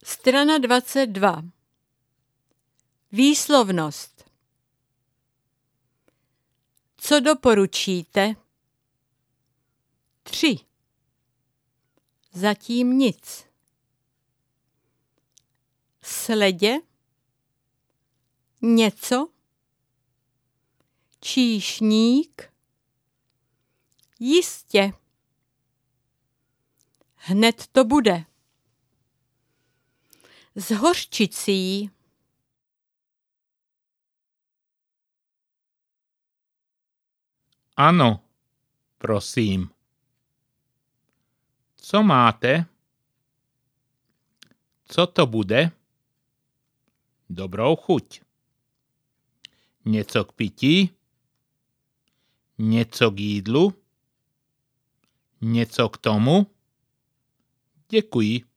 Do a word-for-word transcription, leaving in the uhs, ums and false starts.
Strana dvacet dva. Výslovnost. Co doporučíte? Tři. Zatím nic. Sledě. Něco. Číšník. Jistě. Hned to bude. S hořčicí. Ano, prosím. Co máte? Co to bude? Dobrou chuť. Něco k pití? Něco k jídlu? Něco k tomu? Děkuji.